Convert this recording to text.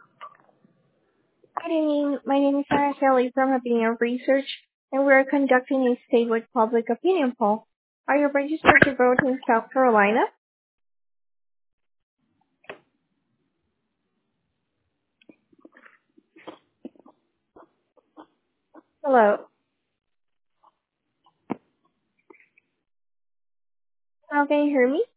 Good evening. My name is Sarah Kelly from Opinion Research, and we are conducting a statewide public opinion poll. Are you registered to vote in South Carolina? Hello. How can you hear me?